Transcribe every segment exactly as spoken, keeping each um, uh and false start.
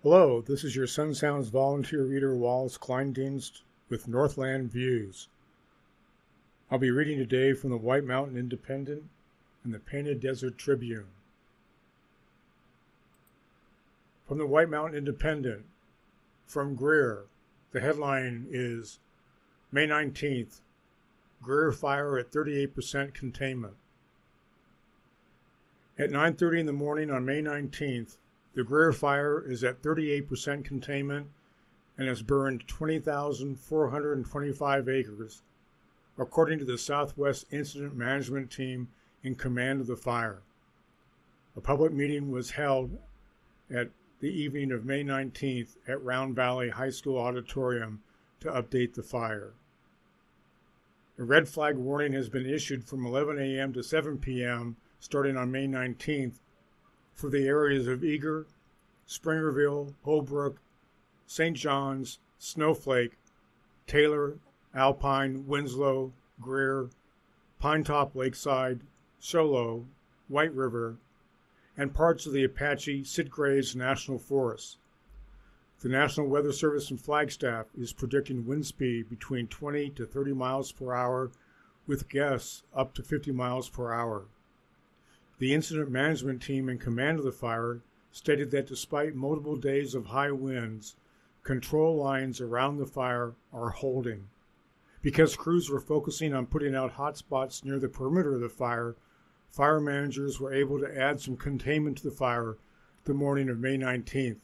Hello, this is your Sun Sounds volunteer reader Wallace Kleindienst with Northland Views. I'll be reading today from the White Mountain Independent and the Painted Desert Tribune. From the White Mountain Independent, from Greer, the headline is May nineteenth, Greer fire at thirty-eight percent containment. At nine thirty in the morning on May nineteenth, the Greer fire is at thirty-eight percent containment and has burned twenty thousand four hundred twenty-five acres, according to the Southwest Incident Management Team in command of the fire. A public meeting was held at the evening of May nineteenth at Round Valley High School Auditorium to update the fire. A red flag warning has been issued from eleven a.m. to seven p.m. starting on May nineteenth for the areas of Eagar, Springerville, Holbrook, Saint John's, Snowflake, Taylor, Alpine, Winslow, Greer, Pinetop Lakeside, Show Low, White River, and parts of the Apache Sitgreaves National Forest. The National Weather Service in Flagstaff is predicting wind speed between twenty to thirty miles per hour, with gusts up to fifty miles per hour. The incident management team in command of the fire stated that despite multiple days of high winds, control lines around the fire are holding. Because crews were focusing on putting out hot spots near the perimeter of the fire, fire managers were able to add some containment to the fire the morning of May nineteenth.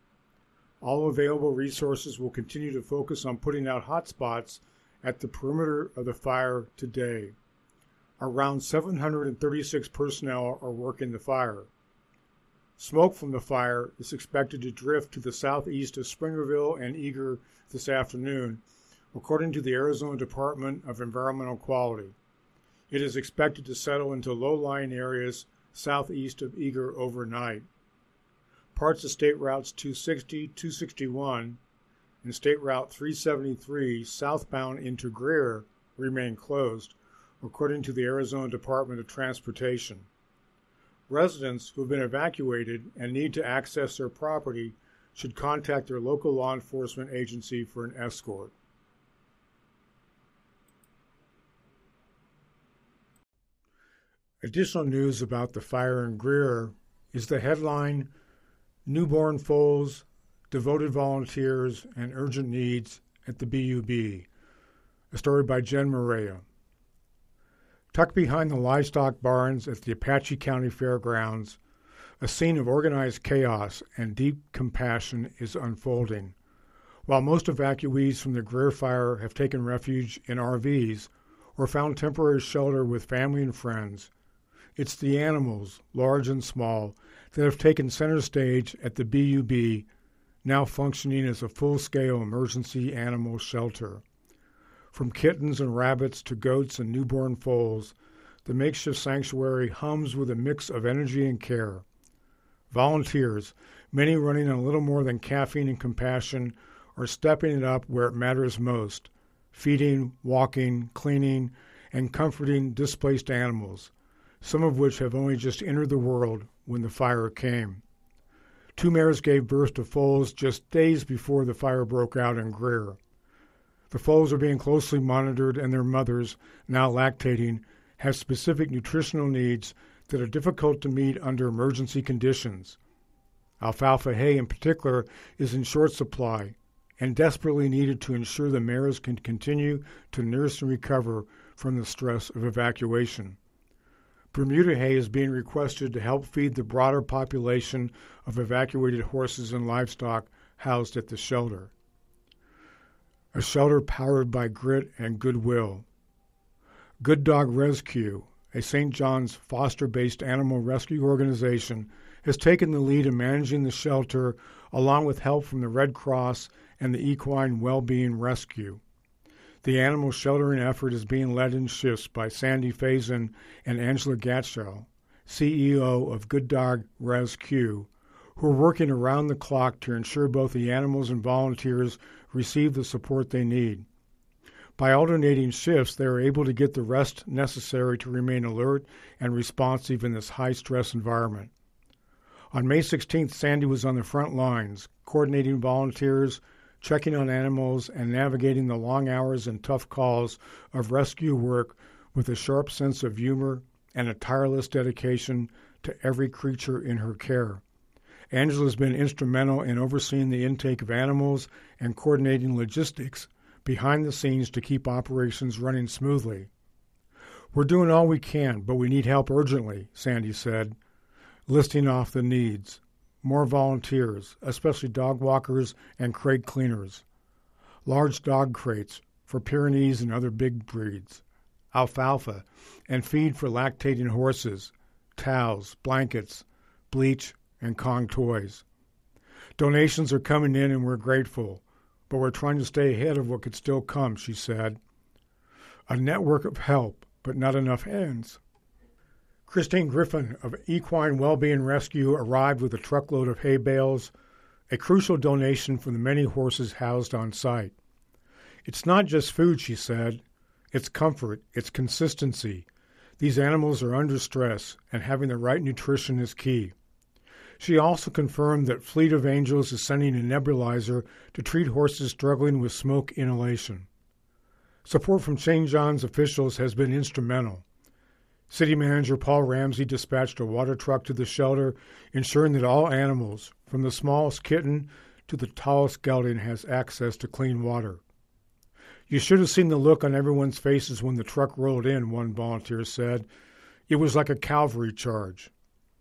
All available resources will continue to focus on putting out hot spots at the perimeter of the fire today. Around seven hundred thirty-six personnel are working the fire. Smoke from the fire is expected to drift to the southeast of Springerville and Eagar this afternoon, according to the Arizona Department of Environmental Quality. It is expected to settle into low-lying areas southeast of Eagar overnight. Parts of State Routes two sixty, two sixty-one, and State Route three seventy-three southbound into Greer remain closed, according to the Arizona Department of Transportation. Residents who have been evacuated and need to access their property should contact their local law enforcement agency for an escort. Additional news about the fire in Greer is the headline, Newborn Foals, Devoted Volunteers, and Urgent Needs at the B U B, a story by Jen Maria. Tucked behind the livestock barns at the Apache County Fairgrounds, a scene of organized chaos and deep compassion is unfolding. While most evacuees from the Greer fire have taken refuge in R Vs or found temporary shelter with family and friends, it's the animals, large and small, that have taken center stage at the B U B, now functioning as a full-scale emergency animal shelter. From kittens and rabbits to goats and newborn foals, the makeshift sanctuary hums with a mix of energy and care. Volunteers, many running on little more than caffeine and compassion, are stepping it up where it matters most, feeding, walking, cleaning, and comforting displaced animals, some of which have only just entered the world when the fire came. Two mares gave birth to foals just days before the fire broke out in Greer. The foals are being closely monitored, and their mothers, now lactating, have specific nutritional needs that are difficult to meet under emergency conditions. Alfalfa hay, in particular, is in short supply and desperately needed to ensure the mares can continue to nurse and recover from the stress of evacuation. Bermuda hay is being requested to help feed the broader population of evacuated horses and livestock housed at the shelter. A shelter powered by grit and goodwill. Good Dog Rescue, a Saint John's foster-based animal rescue organization, has taken the lead in managing the shelter along with help from the Red Cross and the Equine Wellbeing Rescue. The animal sheltering effort is being led in shifts by Sandy Faison and Angela Gatchell, C E O of Good Dog Rescue, who are working around the clock to ensure both the animals and volunteers receive the support they need. By alternating shifts, they are able to get the rest necessary to remain alert and responsive in this high-stress environment. On May sixteenth, Sandy was on the front lines, coordinating volunteers, checking on animals, and navigating the long hours and tough calls of rescue work with a sharp sense of humor and a tireless dedication to every creature in her care. Angela's been instrumental in overseeing the intake of animals and coordinating logistics behind the scenes to keep operations running smoothly. "We're doing all we can, but we need help urgently," Sandy said, listing off the needs. More volunteers, especially dog walkers and crate cleaners. Large dog crates for Pyrenees and other big breeds. Alfalfa and feed for lactating horses. Towels, blankets, bleach, and Kong toys. Donations are coming in and we're grateful, but we're trying to stay ahead of what could still come, she said. A network of help, but not enough hands. Christine Griffin of Equine Wellbeing Rescue arrived with a truckload of hay bales, a crucial donation for the many horses housed on site. "It's not just food," she said. "It's comfort, it's consistency. These animals are under stress, and having the right nutrition is key." She also confirmed that Fleet of Angels is sending a nebulizer to treat horses struggling with smoke inhalation. Support from Saint John's officials has been instrumental. City Manager Paul Ramsey dispatched a water truck to the shelter, ensuring that all animals, from the smallest kitten to the tallest gelding, has access to clean water. "You should have seen the look on everyone's faces when the truck rolled in," one volunteer said. "It was like a cavalry charge."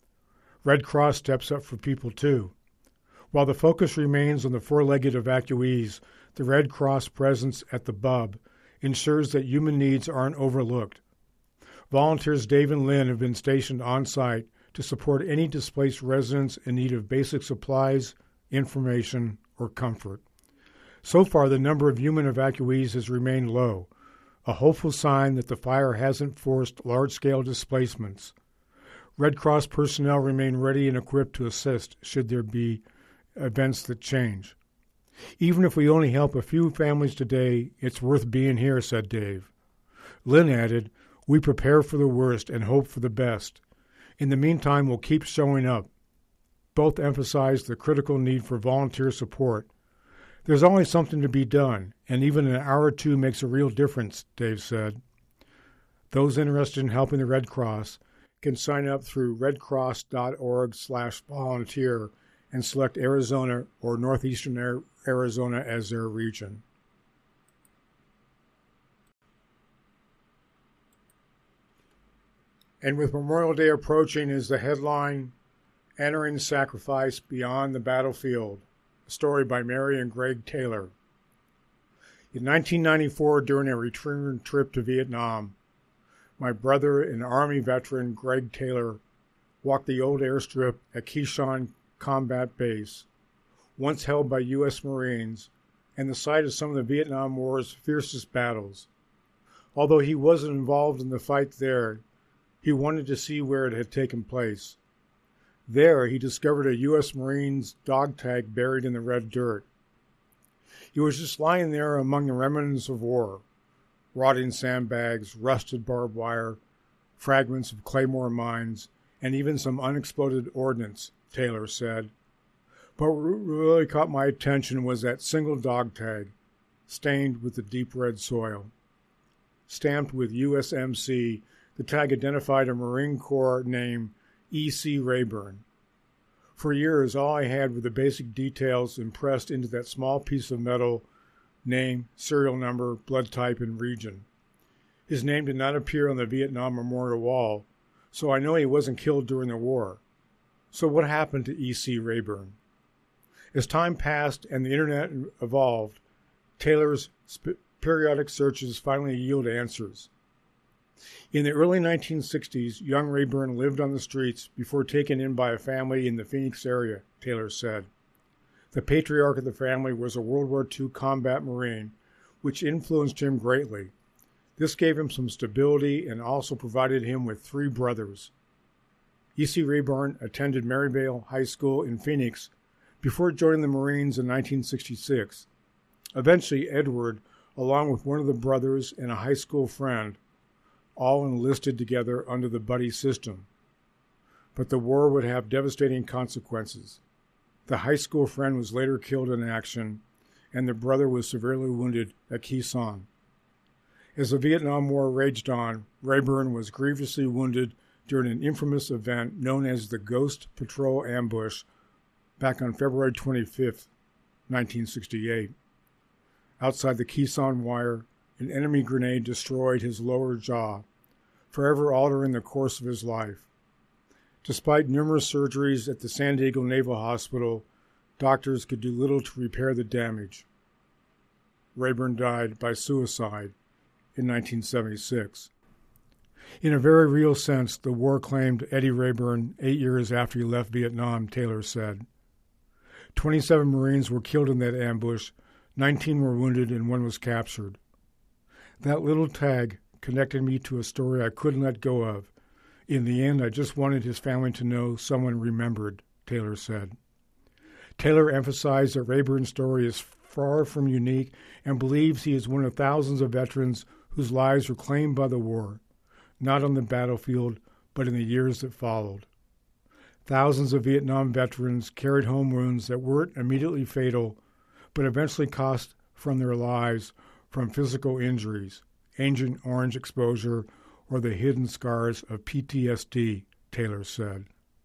Red Cross steps up for people too. While the focus remains on the four-legged evacuees, the Red Cross presence at the B U B ensures that human needs aren't overlooked. Volunteers Dave and Lynn have been stationed on site to support any displaced residents in need of basic supplies, information, or comfort. So far, the number of human evacuees has remained low, a hopeful sign that the fire hasn't forced large-scale displacements. Red Cross personnel remain ready and equipped to assist should there be events that change. "Even if we only help a few families today, it's worth being here," said Dave. Lynn added, "We prepare for the worst and hope for the best. In the meantime, we'll keep showing up." Both emphasized the critical need for volunteer support. "There's always something to be done, and even an hour or two makes a real difference," Dave said. Those interested in helping the Red Cross can sign up through redcross.org slash volunteer and select Arizona or Northeastern Arizona as their region. And with Memorial Day approaching is the headline, Entering Sacrifice Beyond the Battlefield, a story by Mary and Greg Taylor. In nineteen ninety-four, during a return trip to Vietnam, my brother and Army veteran Greg Taylor walked the old airstrip at Keyshawn Combat Base, once held by U S Marines, and the site of some of the Vietnam War's fiercest battles. Although he wasn't involved in the fight there, he wanted to see where it had taken place. There, he discovered a U S Marine's dog tag buried in the red dirt. He was just lying there among the remnants of war, rotting sandbags, rusted barbed wire, fragments of Claymore mines, and even some unexploded ordnance, Taylor said. But what really caught my attention was that single dog tag, stained with the deep red soil. Stamped with U S M C, the tag identified a Marine Corps name, E C Rayburn. For years, all I had were the basic details impressed into that small piece of metal, name, serial number, blood type, and region. His name did not appear on the Vietnam Memorial Wall, so I know he wasn't killed during the war. So what happened to E C Rayburn? As time passed and the internet evolved, Taylor's sp- periodic searches finally yielded answers. In the early nineteen sixties, young Rayburn lived on the streets before taken in by a family in the Phoenix area, Taylor said. The patriarch of the family was a World War Two combat Marine, which influenced him greatly. This gave him some stability and also provided him with three brothers. E C Rayburn attended Maryvale High School in Phoenix before joining the Marines in nineteen sixty-six. Eventually, Edward, along with one of the brothers and a high school friend, all enlisted together under the buddy system. but the war would have devastating consequences. The high school friend was later killed in action, and the brother was severely wounded at Khe Sanh. As the Vietnam War raged on, Rayburn was grievously wounded during an infamous event known as the Ghost Patrol Ambush back on February twenty-fifth, nineteen sixty-eight. Outside the Khe Sanh Wire, an enemy grenade destroyed his lower jaw, forever altering the course of his life. Despite numerous surgeries at the San Diego Naval Hospital, doctors could do little to repair the damage. Rayburn died by suicide in nineteen seventy-six. In a very real sense, the war claimed Eddie Rayburn eight years after he left Vietnam, Taylor said. Twenty-seven Marines were killed in that ambush, nineteen were wounded, and one was captured. That little tag connected me to a story I couldn't let go of. In the end, I just wanted his family to know someone remembered, Taylor said. Taylor emphasized that Rayburn's story is far from unique and believes he is one of thousands of veterans whose lives were claimed by the war, not on the battlefield, but in the years that followed. Thousands of Vietnam veterans carried home wounds that weren't immediately fatal, but eventually cost from their lives from physical injuries, Agent Orange exposure, or the hidden scars of P T S D, Taylor said.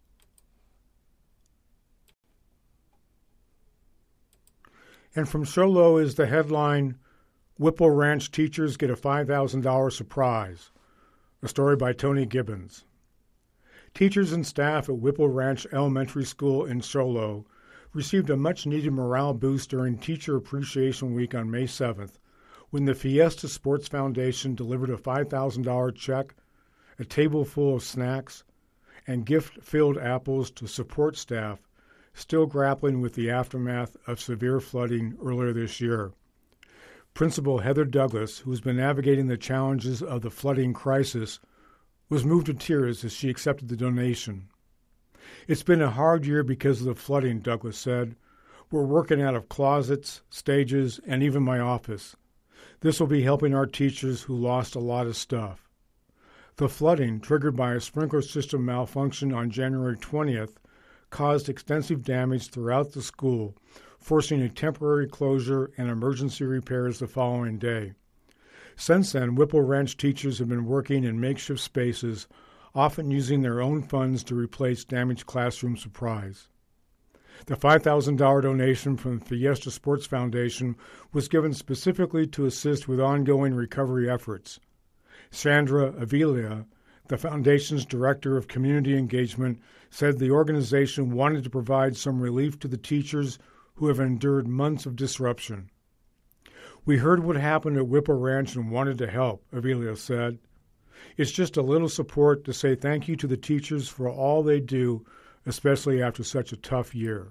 And from Show Low is the headline, Whipple Ranch Teachers Get a five thousand dollars Surprise, a story by Tony Gibbons. Teachers and staff at Whipple Ranch Elementary School in Show Low received a much-needed morale boost during Teacher Appreciation Week on May seventh, when the Fiesta Sports Foundation delivered a five thousand dollars check, a table full of snacks, and gift-filled apples to support staff still grappling with the aftermath of severe flooding earlier this year. Principal Heather Douglas, who has been navigating the challenges of the flooding crisis, was moved to tears as she accepted the donation. It's been a hard year because of the flooding, Douglas said. We're working out of closets, stages, and even my office. This will be helping our teachers who lost a lot of stuff. The flooding, triggered by a sprinkler system malfunction on January twentieth, caused extensive damage throughout the school, forcing a temporary closure and emergency repairs the following day. Since then, Whipple Ranch teachers have been working in makeshift spaces, often using their own funds to replace damaged classroom supplies. The five thousand dollars donation from the Fiesta Sports Foundation was given specifically to assist with ongoing recovery efforts. Sandra Avila, the foundation's director of community engagement, said the organization wanted to provide some relief to the teachers who have endured months of disruption. We heard what happened at Whipple Ranch and wanted to help, Avila said. It's just a little support to say thank you to the teachers for all they do, especially after such a tough year.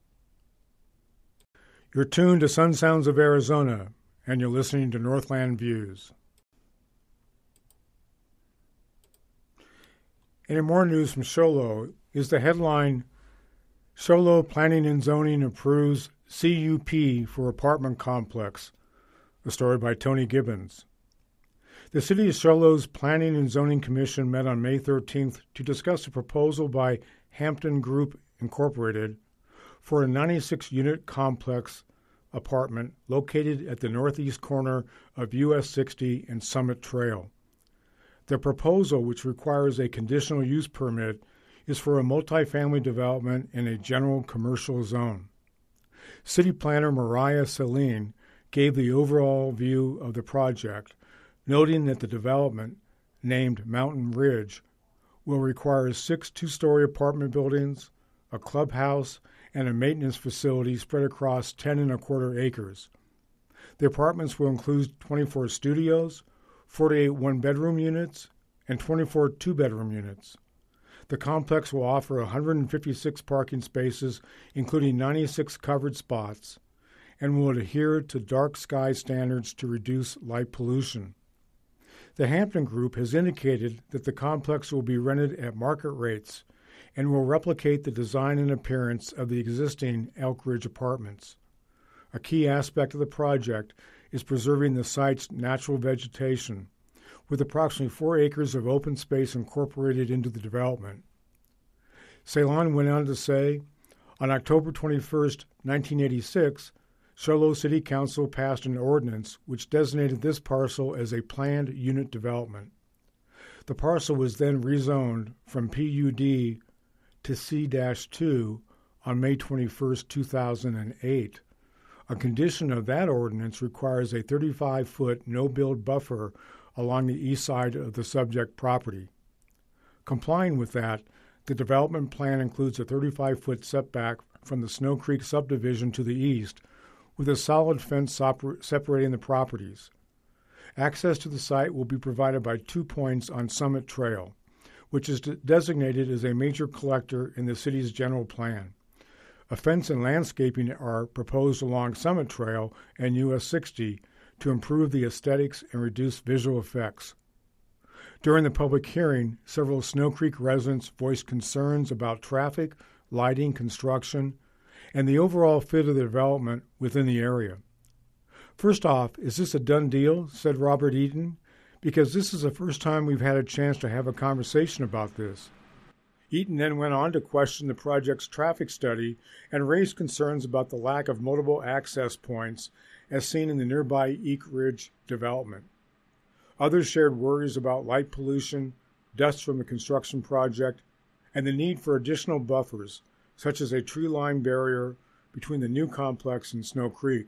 You're tuned to Sun Sounds of Arizona, and you're listening to Northland Views. And in more news from Show Low is the headline, Show Low Planning and Zoning approves C U P for apartment complex, a story by Tony Gibbons. The City of Show Low's Planning and Zoning Commission met on May thirteenth to discuss a proposal by Hampton Group Incorporated for a ninety-six unit complex apartment located at the northeast corner of U S sixty and Summit Trail. The proposal, which requires a conditional use permit, is for a multifamily development in a general commercial zone. City planner Mariah Celine gave the overall view of the project, noting that the development, named Mountain Ridge, will require six two-story apartment buildings, a clubhouse, and a maintenance facility spread across ten and a quarter acres. The apartments will include twenty-four studios, forty-eight one-bedroom units, and twenty-four two-bedroom units. The complex will offer one hundred fifty-six parking spaces, including ninety-six covered spots, and will adhere to dark sky standards to reduce light pollution. The Hampton Group has indicated that the complex will be rented at market rates and will replicate the design and appearance of the existing Elk Ridge apartments. A key aspect of the project is preserving the site's natural vegetation, with approximately four acres of open space incorporated into the development. Ceylon went on to say, on October twenty-first, nineteen eighty-six, Show City Council passed an ordinance which designated this parcel as a planned unit development. The parcel was then rezoned from P U D to C two on May twenty-first, two thousand eight. A condition of that ordinance requires a thirty-five foot no-build buffer along the east side of the subject property. Complying with that, the development plan includes a thirty-five foot setback from the Snow Creek subdivision to the east, with a solid fence separating the properties. Access to the site will be provided by two points on Summit Trail, which is designated as a major collector in the city's general plan. A fence and landscaping are proposed along Summit Trail and U S sixty to improve the aesthetics and reduce visual effects. During the public hearing, several Snow Creek residents voiced concerns about traffic, lighting, construction, and the overall fit of the development within the area. First off, is this a done deal, said Robert Eaton, because this is the first time we've had a chance to have a conversation about this. Eaton then went on to question the project's traffic study and raised concerns about the lack of multiple access points as seen in the nearby Eek Ridge development. Others shared worries about light pollution, dust from the construction project, and the need for additional buffers, such as a tree-lined barrier between the new complex and Snow Creek.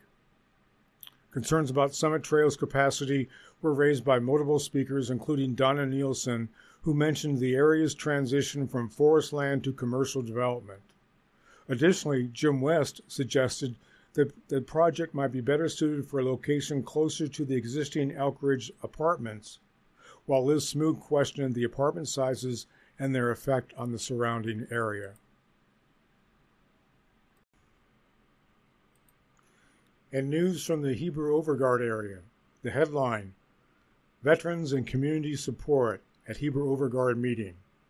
Concerns about Summit Trail's capacity were raised by multiple speakers, including Donna Nielsen, who mentioned the area's transition from forest land to commercial development. Additionally, Jim West suggested that the project might be better suited for a location closer to the existing Elk Ridge apartments, while Liz Smoot questioned the apartment sizes and their effect on the surrounding area. And news from the Heber Overgaard area. The headline, Veterans and Community Support at Heber Overgaard Meeting.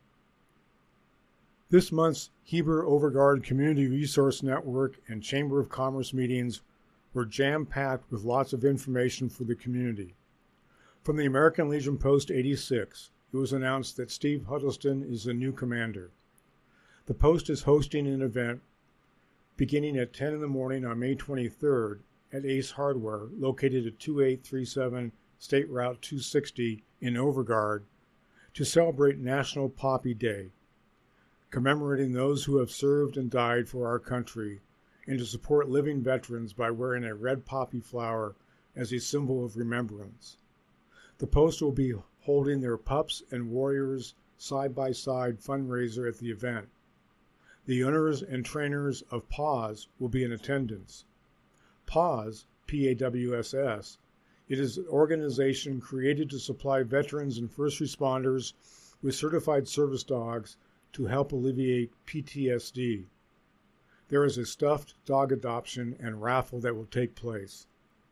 This month's Heber Overgaard Community Resource Network and Chamber of Commerce meetings were jam-packed with lots of information for the community. From the American Legion Post eighty-six, it was announced that Steve Huddleston is the new commander. The Post is hosting an event beginning at ten in the morning on May twenty-third at Ace Hardware, located at twenty-eight thirty-seven State Route two sixty in Overgaard, to celebrate National Poppy Day, commemorating those who have served and died for our country, and to support living veterans by wearing a red poppy flower as a symbol of remembrance. The Post will be holding their Pups and Warriors side-by-side fundraiser at the event. The owners and trainers of PAWS will be in attendance. PAWS, P A W S S, it is an organization created to supply veterans and first responders with certified service dogs to help alleviate P T S D. There is a stuffed dog adoption and raffle that will take place.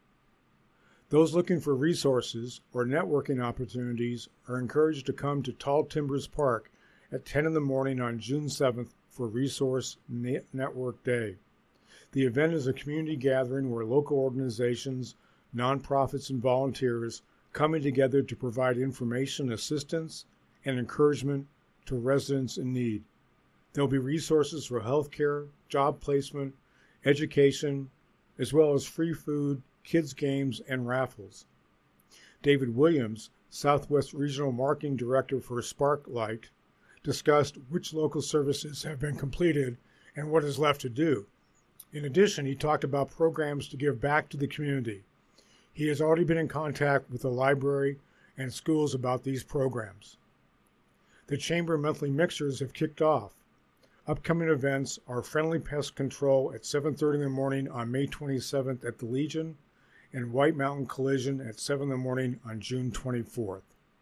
Those looking for resources or networking opportunities are encouraged to come to Tall Timbers Park at ten in the morning on June seventh for Resource Network Day. The event is a community gathering where local organizations, nonprofits, and volunteers coming together to provide information, assistance, and encouragement to residents in need. There will be resources for healthcare, job placement, education, as well as free food, kids' games, and raffles. David Williams, Southwest Regional Marketing Director for Sparklight, discussed which local services have been completed and what is left to do. In addition, he talked about programs to give back to the community. He has already been in contact with the library and schools about these programs. The Chamber monthly mixers have kicked off. Upcoming events are Friendly Pest Control at seven thirty in the morning on May twenty-seventh at the Legion and White Mountain Collision at seven in the morning on June twenty-fourth.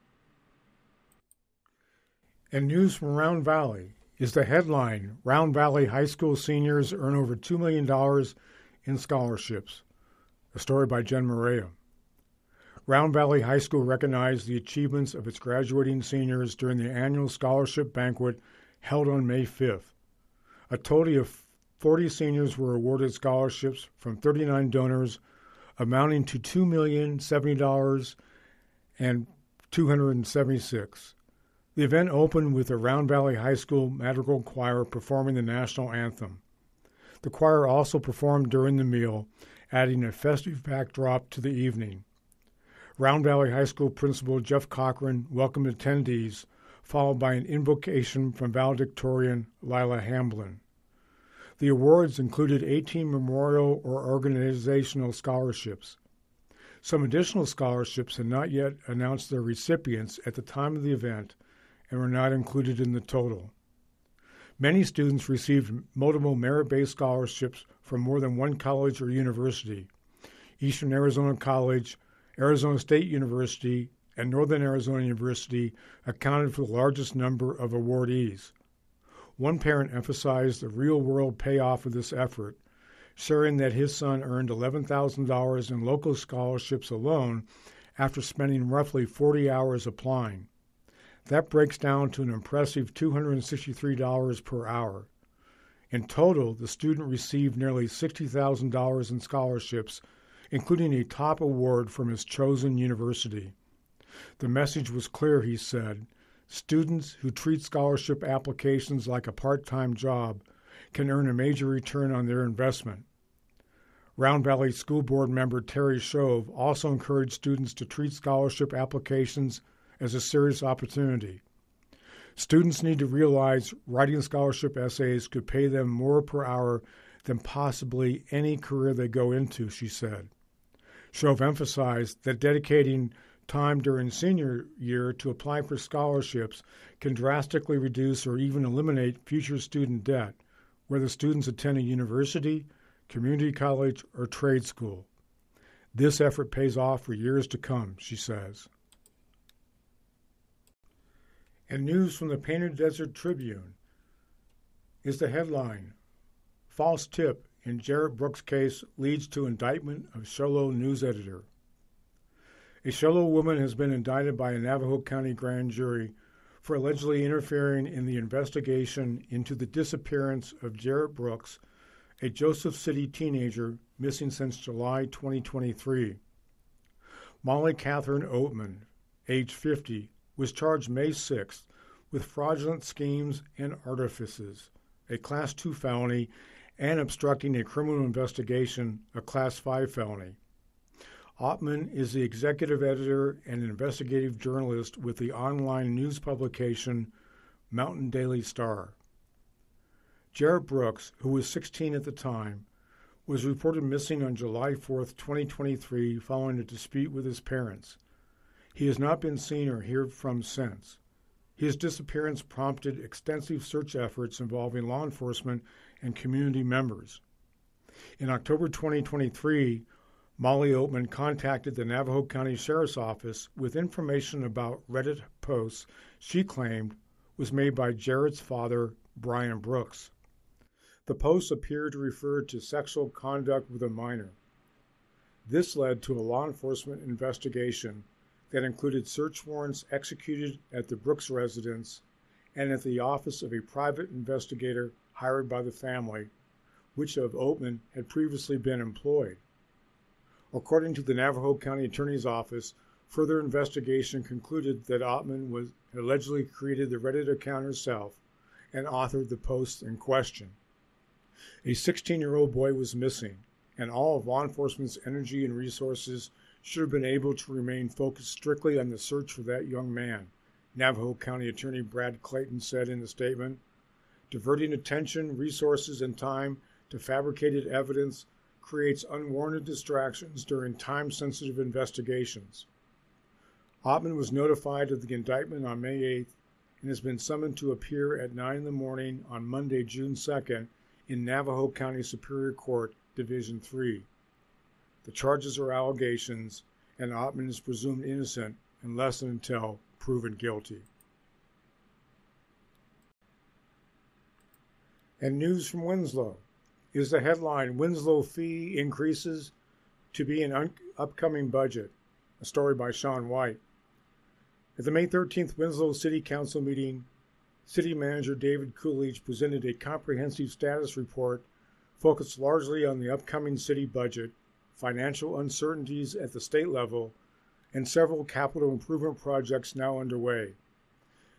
And news from Round Valley is the headline, Round Valley High School seniors earn over two million dollars in scholarships. A story by Jen Morea. Round Valley High School recognized the achievements of its graduating seniors during the annual scholarship banquet held on May fifth. A total of forty seniors were awarded scholarships from thirty-nine donors, amounting to two million seventy thousand two hundred seventy-six dollars. The event opened with the Round Valley High School Madrigal Choir performing the national anthem. The choir also performed during the meal, adding a festive backdrop to the evening. Round Valley High School Principal Jeff Cochran welcomed attendees, followed by an invocation from valedictorian Lila Hamblin. The awards included eighteen memorial or organizational scholarships. Some additional scholarships had not yet announced their recipients at the time of the event and were not included in the total. Many students received multiple merit-based scholarships from more than one college or university. Eastern Arizona College, Arizona State University, and Northern Arizona University accounted for the largest number of awardees. One parent emphasized the real-world payoff of this effort, sharing that his son earned eleven thousand dollars in local scholarships alone after spending roughly forty hours applying. That breaks down to an impressive two hundred sixty-three dollars per hour. In total, the student received nearly sixty thousand dollars in scholarships, including a top award from his chosen university. The message was clear, he said. Students who treat scholarship applications like a part-time job can earn a major return on their investment. Round Valley School Board member Terry Shove also encouraged students to treat scholarship applications as a serious opportunity. Students need to realize writing scholarship essays could pay them more per hour than possibly any career they go into, she said. Shove emphasized that dedicating time during senior year to apply for scholarships can drastically reduce or even eliminate future student debt, whether students attend a university, community college, or trade school. This effort pays off for years to come, she says. And news from the Painted Desert Tribune is the headline, False Tip in Jarrett Brooks Case Leads to Indictment of Show Low News Editor. A Show Low woman has been indicted by a Navajo County grand jury for allegedly interfering in the investigation into the disappearance of Jarrett Brooks, a Joseph City teenager missing since July twenty twenty-three. Molly Catherine Oatman, age fifty, was charged May sixth with fraudulent schemes and artifices, a Class two felony, and obstructing a criminal investigation, a Class five felony. Oatman is the executive editor and investigative journalist with the online news publication Mountain Daily Star. Jarrett Brooks, who was sixteen at the time, was reported missing on July fourth, twenty twenty-three, following a dispute with his parents. He has not been seen or heard from since. His disappearance prompted extensive search efforts involving law enforcement and community members. In October twenty twenty-three, Molly Oatman contacted the Navajo County Sheriff's Office with information about Reddit posts she claimed was made by Jarrett's father, Brian Brooks. The posts appeared to refer to sexual conduct with a minor. This led to a law enforcement investigation that included search warrants executed at the Brooks residence and at the office of a private investigator hired by the family, which of Oatman had previously been employed. According to the Navajo County Attorney's Office, further investigation concluded that Oatman was allegedly created the Reddit account herself and authored the posts in question. A sixteen-year-old boy was missing, and all of law enforcement's energy and resources should have been able to remain focused strictly on the search for that young man, Navajo County Attorney Brad Clayton said in a statement. Diverting attention, resources, and time to fabricated evidence creates unwarranted distractions during time-sensitive investigations. Oatman was notified of the indictment on May eighth and has been summoned to appear at nine in the morning on Monday, June second, in Navajo County Superior Court, Division three. The charges are allegations, and Oatman is presumed innocent unless and until proven guilty. And news from Winslow is the headline, Winslow fee increases to be an un- upcoming budget, a story by Sean White. At the May thirteenth Winslow City Council meeting, City Manager David Coolidge presented a comprehensive status report focused largely on the upcoming city budget, financial uncertainties at the state level, and several capital improvement projects now underway.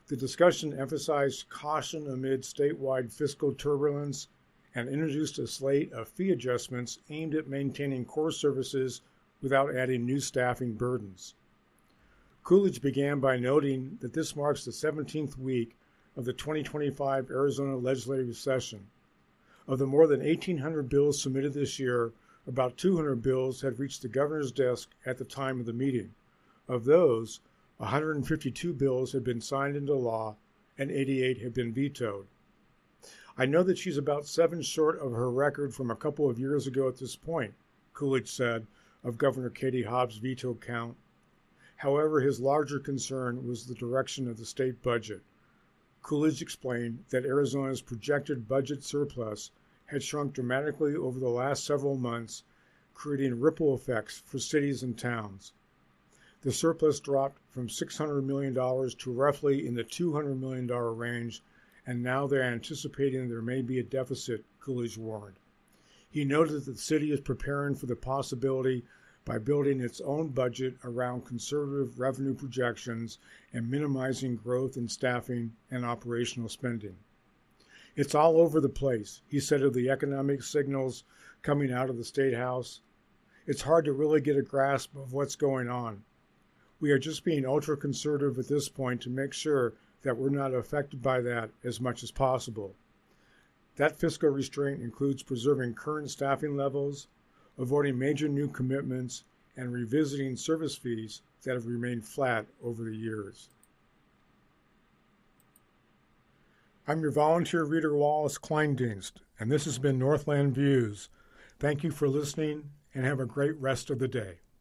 The discussion emphasized caution amid statewide fiscal turbulence and introduced a slate of fee adjustments aimed at maintaining core services without adding new staffing burdens. Coolidge began by noting that this marks the seventeenth week of the twenty twenty-five Arizona legislative session. Of the more than eighteen hundred bills submitted this year, about two hundred bills had reached the governor's desk at the time of the meeting. Of those, one hundred fifty-two bills had been signed into law and eighty-eight had been vetoed. I know that she's about seven short of her record from a couple of years ago at this point, Coolidge said of Governor Katie Hobbs' veto count. However, his larger concern was the direction of the state budget. Coolidge explained that Arizona's projected budget surplus had shrunk dramatically over the last several months, creating ripple effects for cities and towns. The surplus dropped from six hundred million dollars to roughly in the two hundred million dollars range, and now they're anticipating there may be a deficit, Coolidge warned. He noted that the city is preparing for the possibility by building its own budget around conservative revenue projections and minimizing growth in staffing and operational spending. It's all over the place, he said of the economic signals coming out of the State House. It's hard to really get a grasp of what's going on. We are just being ultra-conservative at this point to make sure that we're not affected by that as much as possible. That fiscal restraint includes preserving current staffing levels, avoiding major new commitments, and revisiting service fees that have remained flat over the years. I'm your volunteer reader, Wallace Kleindienst, and this has been Northland Views. Thank you for listening, and have a great rest of the day.